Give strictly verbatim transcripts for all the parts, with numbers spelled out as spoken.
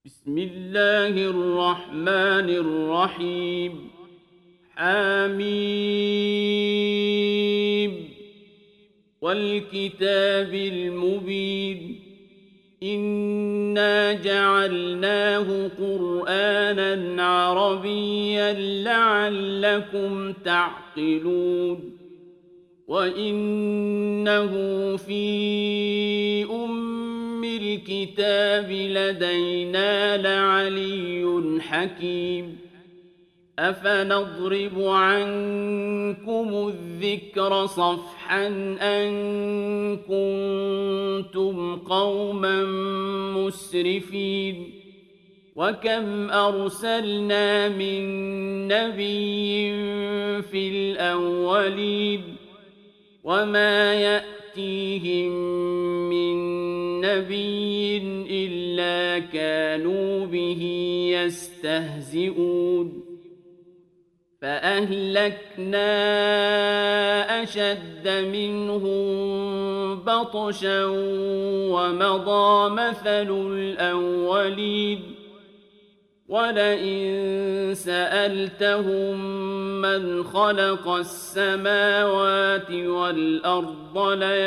بسم الله الرحمن الرحيم. حميم والكتاب المبين. إنا جعلناه قرآنا عربيا لعلكم تعقلون. وإنه في أم الكتاب لدينا لعلي حكيم. أفنضرب عنكم الذكر صفحا أن كنتم قوما مسرفين. وكم أرسلنا من نبي في الأولين وما يأتيهم من نبي إلا كانوا به يستهزئون. فأهلكنا أشد منهم بطشا ومضى مثل الأولين. ولئن سألتهم من خلق السماوات والأرض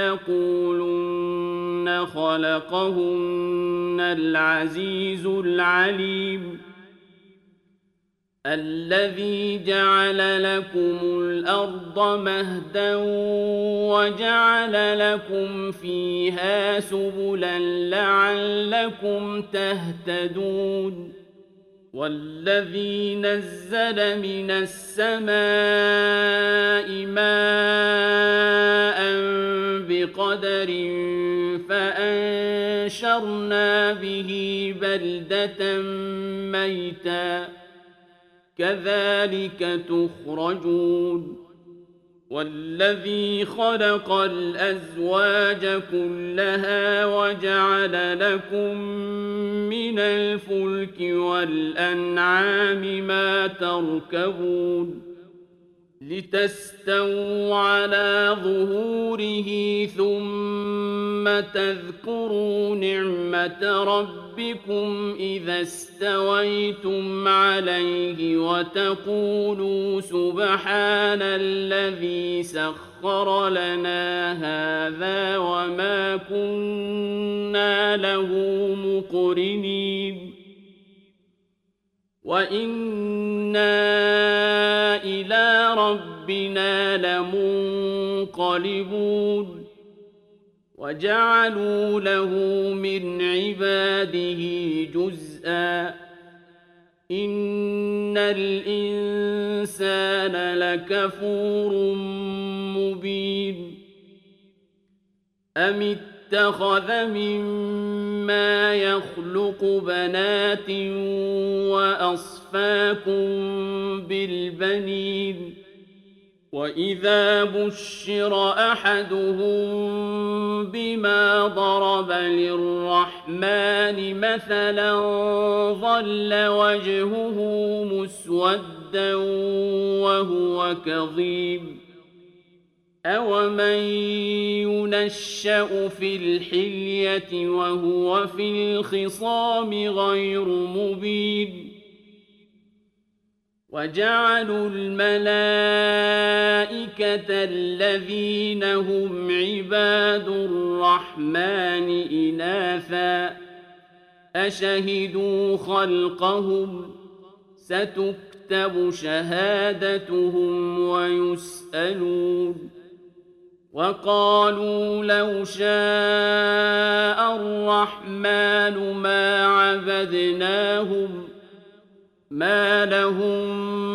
ليقولن خلقهن العزيز العليم. الذي جعل لكم الأرض مهدا وجعل لكم فيها سبلا لعلكم تهتدون. والذي نزل من السماء ماء بقدر فأنشرنا به بلدة ميتا كذلك تخرجون. والذي خلق الأزواج كلها وجعل لكم من الفلك والأنعام ما تركبون لتستووا على ظهوره ثم تذكروا نعمة ربكم إذا استويتم عليه وتقولوا سبحان الذي سخر لنا هذا وما كنا له مقرنين. وإنا إلى ربنا لمنقلبون. وجعلوا له من عباده جزءا. إن الإنسان لكفور مبين. أم اتخذ مما يخلق بنات وأصفاكم بالبنين. وإذا بشر أحدهم بما ضرب للرحمن مثلا ظل وجهه مسودا وهو كظيم. أومن ينشأ في الحلية وهو في الخصام غير مبين. وجعلوا الملائكة الذين هم عباد الرحمن إناثا أشهدوا خلقهم ستكتب شهادتهم ويسألون. وقالوا لو شاء الرحمن ما عبدناهم ما لهم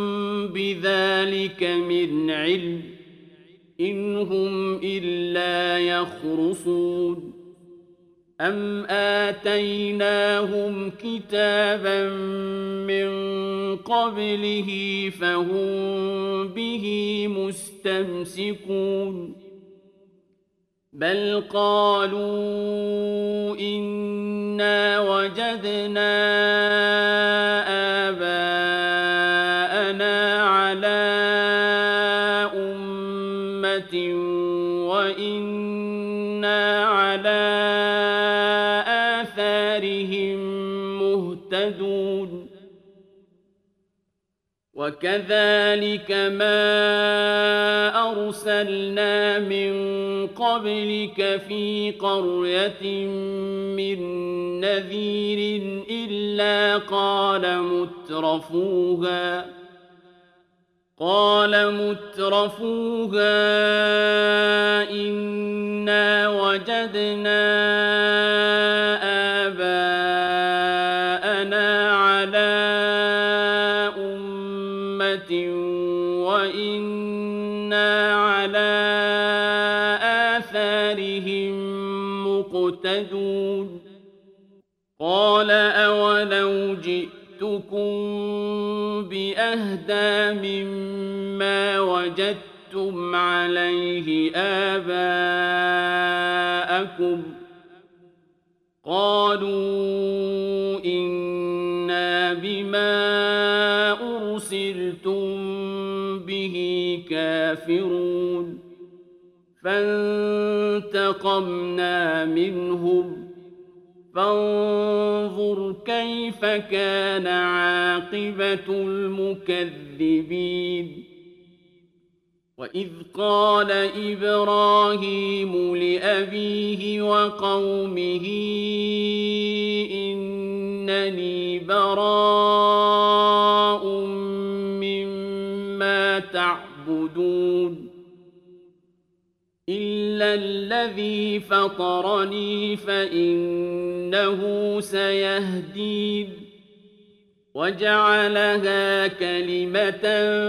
بذلك من علم إن هم إلا يخرصون. أم آتيناهم كتابا من قبله فهم به مستمسكون. بل قالوا إنا وجدنا آباءنا على أمة وإنا على آثارهم مهتدون. مهتدون وكذلك ما أرسلنا من قبلك في قرية من نذير إلا قال مترفوها قال مترفوها إنا وجدنا آباءنا على أمة وإنا على آثارهم مقتدون قال أولو جئتكم بأهدى مما وجدتم عليه آباءكم قالوا إنا بما أرسلتم به كافرون فانتقمنا منهم فانظر كيف كان عاقبة المكذبين وإذ قال إبراهيم لأبيه وقومه إنني براء مما تعبدون إلا الذي فطرني فإنه سيهدين وجعلها كلمة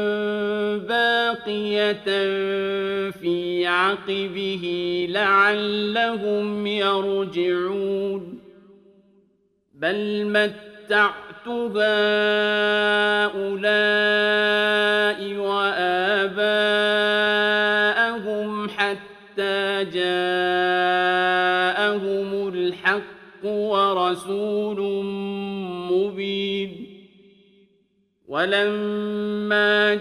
باقية في عقبه لعلهم يرجعون بل متعت هؤلاء وآباءهم حتى جاءهم الحق ورسول مبين ولما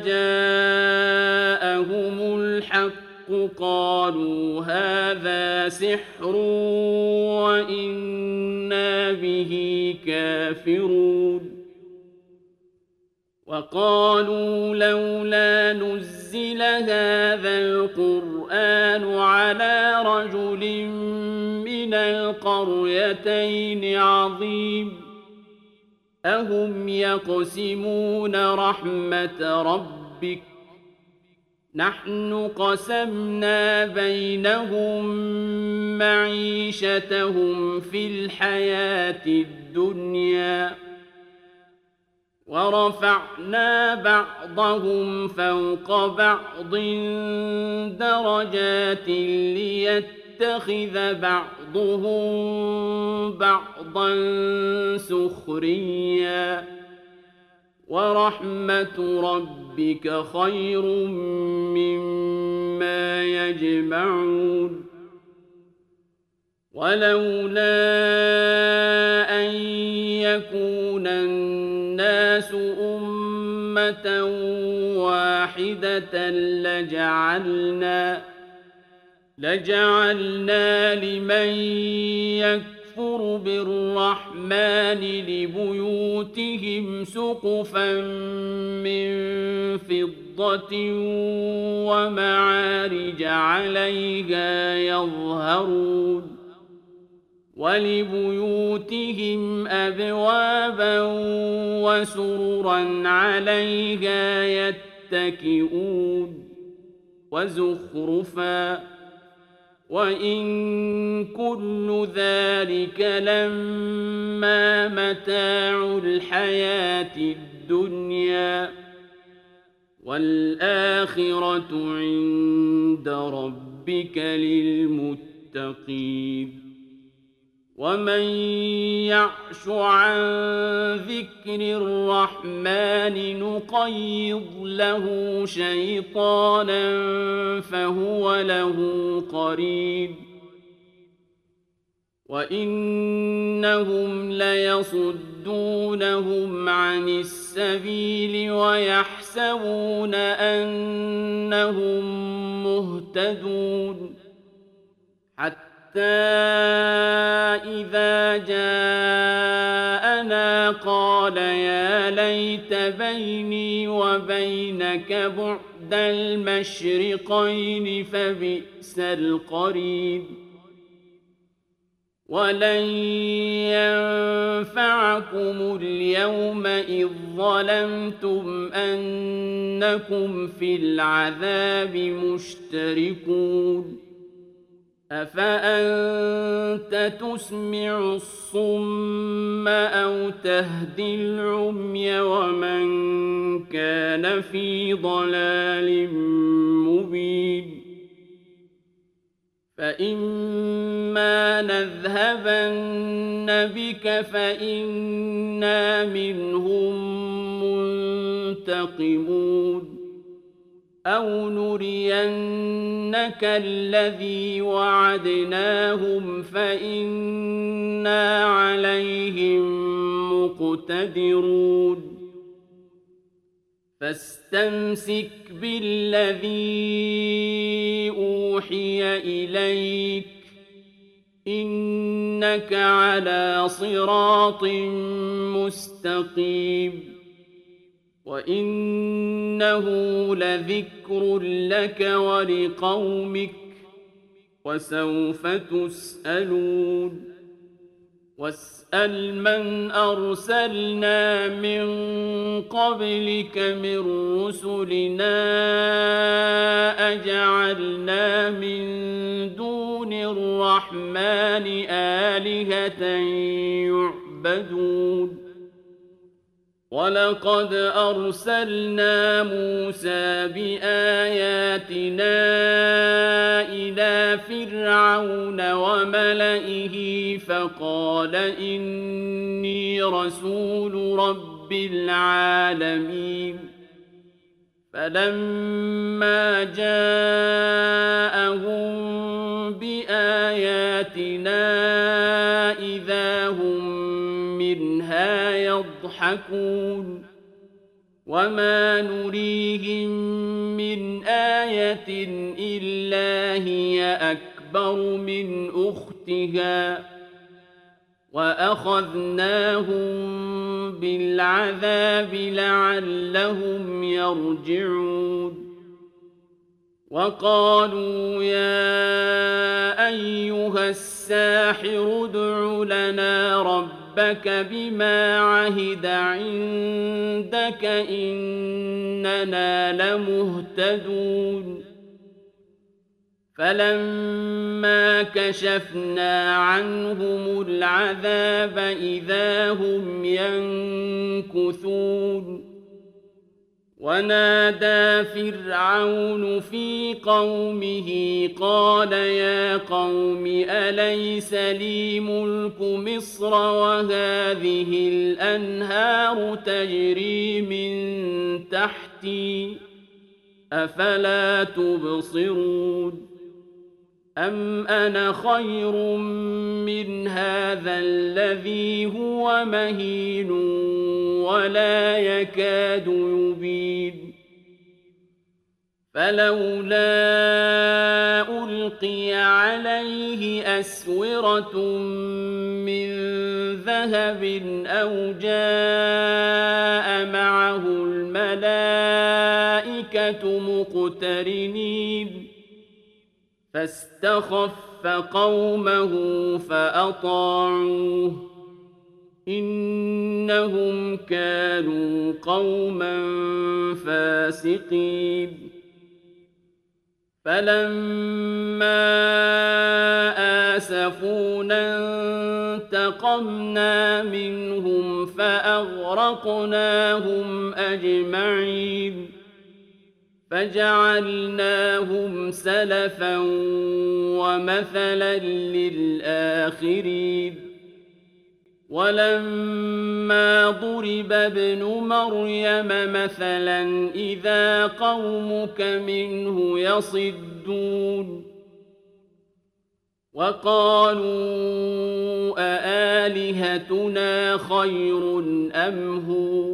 جاءهم الحق قالوا هذا سحر وإنا به كافرون وقالوا لولا نزل هذا القرآن على رجل من القريتين عظيم أهم يقسمون رحمة ربك نحن قسمنا بينهم معيشتهم في الحياة الدنيا ورفعنا بعضهم فوق بعض درجات ليتخذ بعضهم بعضا سخريا ورحمة ربك خير مما يجمعون ولولا أن يكون الناس أمة واحدة لجعلنا لجعلنا لمن يكفر بالرحمن لبيوتهم سقفا من فضة ومعارج عليها يظهرون ولبيوتهم أبوابا وسررا عليها يتكئون وزخرفا وإن كل ذلك لما متاع الحياة الدنيا والآخرة عند ربك للمتقين ومن يعش عن ذكر الرحمن نقيض له شيطانا فهو له قرين وإنهم ليصدونهم عن السبيل ويحسبون أنهم مهتدون حتى إذا جاءنا قال يا ليت بيني وبينك بعد المشرقين فبئس القرين ولن ينفعكم اليوم إذ ظلمتم أنكم في العذاب مشتركون أفأنت تسمع الصم أو تهدي العمي ومن كان في ضلال مبين فإما نذهبن بك فإنا منهم منتقمون أو نرينك الذي وعدناهم فإنا عليهم مقتدرون فاستمسك بالذي أوحي إليك إنك على صراط مستقيم وإنه لذكر لك ولقومك وسوف تسألون واسأل من أرسلنا من قبلك من رسلنا أجعلنا من دون الرحمن آلهة يعبدون ولقد أرسلنا موسى بآياتنا إلى فرعون وملئه فقال إني رسول رب العالمين فلما جاءهم بآياتنا إذا هم منها يضحكون وما نريهم من آية إلا هي أكبر من أختها وأخذناهم بالعذاب لعلهم يرجعون وقالوا يا أيها الساحر ادع لنا ربك بما عهد عندك إننا لمهتدون فلما كشفنا عنهم العذاب إذا هم ينكثون ونادى فرعون في قومه قال يا قوم أليس لي ملك مصر وهذه الأنهار تجري من تحتي أفلا تبصرون أم أنا خير من هذا الذي هو مهين ولا يكاد يبين فلولا ألقي عليه أسورة من ذهب أو جاء معه الملائكة مقترنين فاستخف قومه فأطاعوه إنهم كانوا قوما فاسقين فلما آسفونا انتقمنا منهم فأغرقناهم أجمعين فجعلناهم سلفا ومثلا للآخرين ولما ضرب ابن مريم مثلا إذا قومك منه يصدون وقالوا أآلهتنا خير أم هو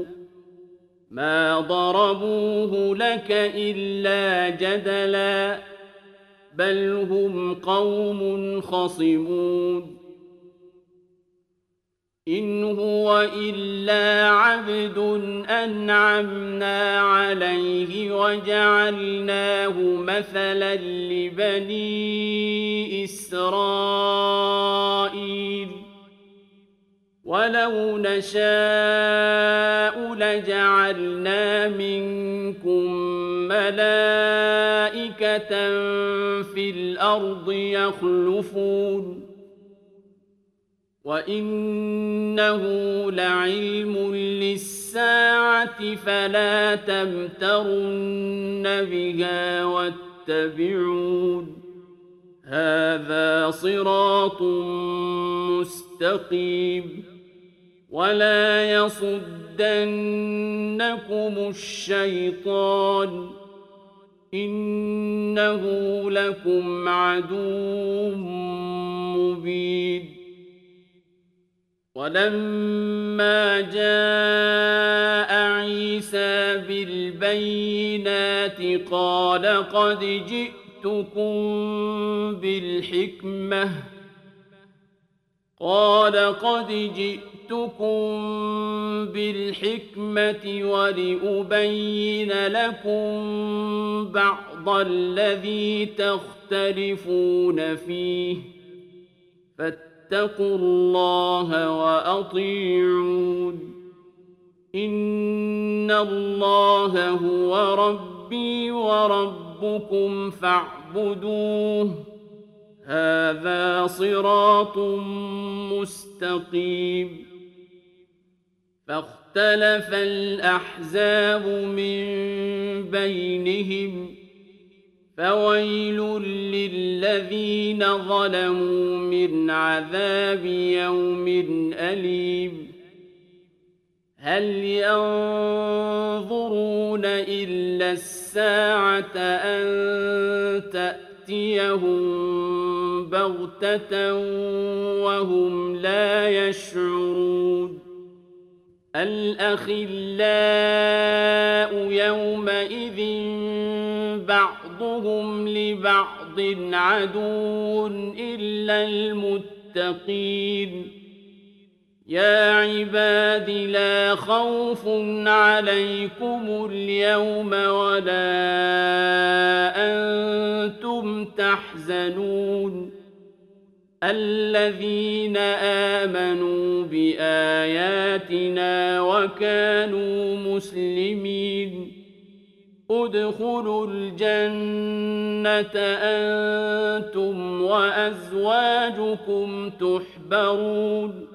ما ضربوه لك إلا جدلا بل هم قوم خصمون إن هو إلا عبد أنعمنا عليه وجعلناه مثلا لبني إسرائيل ولو نشاء لجعلنا منكم ملائكة في الأرض يخلفون وإنه لعلم للساعة فلا تمترن بها واتبعون هذا صراط مستقيم ولا يصدنكم الشيطان إنه لكم عدو مبين ولما جاء عيسى بالبينات قال قد جئتكم بالحكمة قال قد جئتكم بالحكمة ولأبين لكم بعض الذي تختلفون فيه فاتقوا الله وأطيعون إن الله هو ربي وربكم فاعبدوه هذا صراط مستقيم فاختلف الأحزاب من بينهم فويل للذين ظلموا من عذاب يوم أليم هل ينظرون إلا الساعة أن تأتيهم بغتة وهم لا يشعرون الأخلاء يومئذ بعضهم لبعض عدو إلا المتقين يا عباد لا خوف عليكم اليوم ولا أنتم تحزنون الذين آمنوا بآياتنا وكانوا مسلمين ادخلوا الجنة أنتم وأزواجكم تحبرون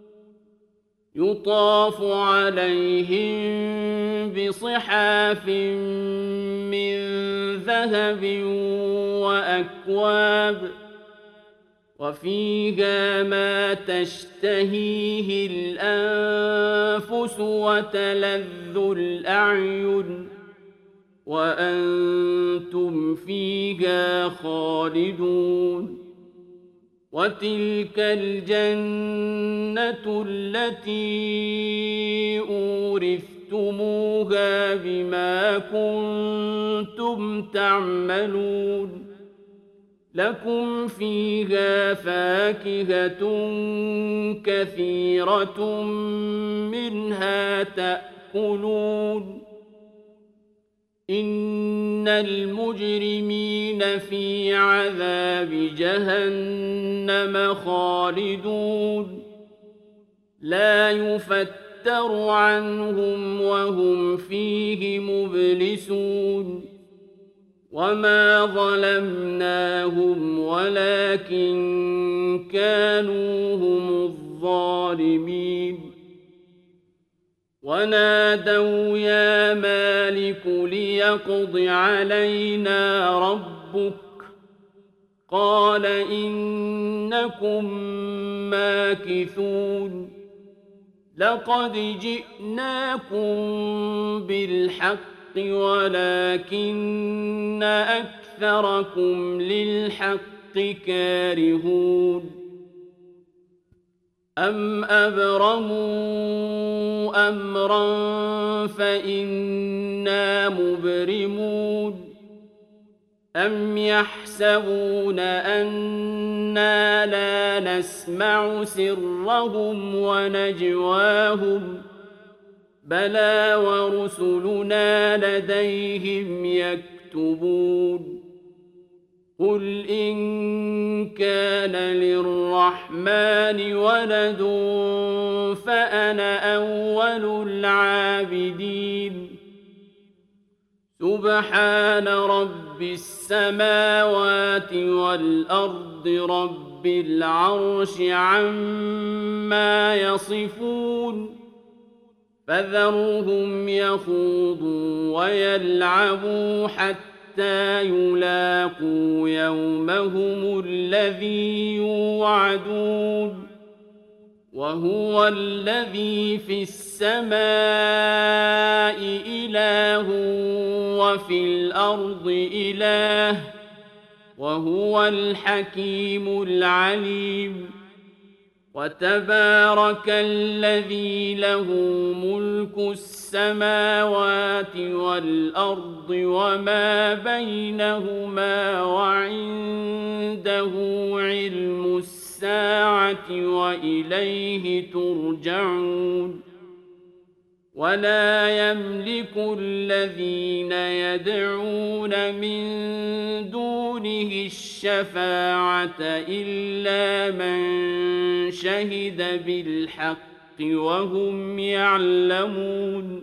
يطاف عليهم بصحاف من ذهب وأكواب وفيها ما تشتهيه الأنفس وتلذ الأعين وأنتم فيها خالدون وتلك الجنة التي أورثتموها بما كنتم تعملون لكم فيها فاكهة كثيرة منها تأكلون إن المجرمين في عذاب جهنم خالدون لا يفتر عنهم وهم فيه مبلسون وما ظلمناهم ولكن كانوا هم الظالمين ونادوا يا مالك ليقض علينا ربك قال إنكم ماكثون لقد جئناكم بالحق ولكن أكثركم للحق كارهون أم أبرموا أمرا فإنا مبرمون أَمْ يَحْسَبُونَ أَنَّا لَا نَسْمَعُ سِرَّهُمْ وَنَجْوَاهُم ۚ بَلَىٰ وَرُسُلُنَا لَدَيْهِمْ يَكْتُبُونَ قُلْ إِن كَانَ لِلرَّحْمَٰنِ وَلَدٌ فَأَنَا أَوَّلُ الْعَابِدِينَ سُبْحَانَ رَبِّ السَّمَاوَاتِ وَالْأَرْضِ رَبِّ الْعَرْشِ عَمَّا يَصِفُونَ فَذَرْهُمْ يَخُوضُوا وَيَلْعَبُوا حَتَّىٰ يُلَاقُوا يَوْمَهُمُ الَّذِي يُوعَدُونَ وَهُوَ الَّذِي فِي السَّمَاءِ إِلَٰهٌ وَفِي الْأَرْضِ إِلَٰهٌ ۚ وَهُوَ الْحَكِيمُ الْعَلِيمُ وَتَبَارَكَ الَّذِي لَهُ مُلْكُ السَّمَاوَاتِ وَالْأَرْضِ وَمَا بَيْنَهُمَا وَعِندَهُ عِلْمُ السَّاعَةِ وَإِلَيْهِ تُرْجَعُونَ وَلَا يَمْلِكُ الَّذِينَ يَدْعُونَ مِن دُونِهِ الشَّفَاعَةَ إِلَّا مَن شَهِدَ بِالْحَقِّ وَهُمْ يَعْلَمُونَ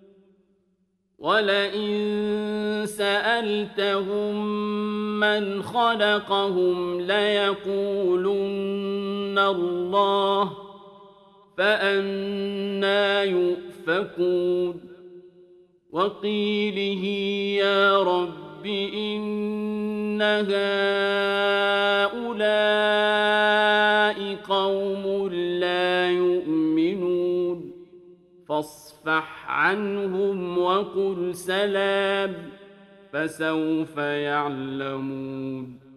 وَلَئِن سَأَلْتَهُم مَّنْ خَلَقَهُمْ لَيَقُولُنَّ اللَّهُ فَأَنَّىٰ يُؤْفَكُونَ وَقِيلِهِ يَا رَبِّ إِنَّ هَٰؤُلَاءِ قَوْمٌ لَّا يُؤْمِنُونَ فَاصْفَحْ عَنْهُمْ وَقُلْ سَلَامٌ فَسَوْفَ يَعْلَمُونَ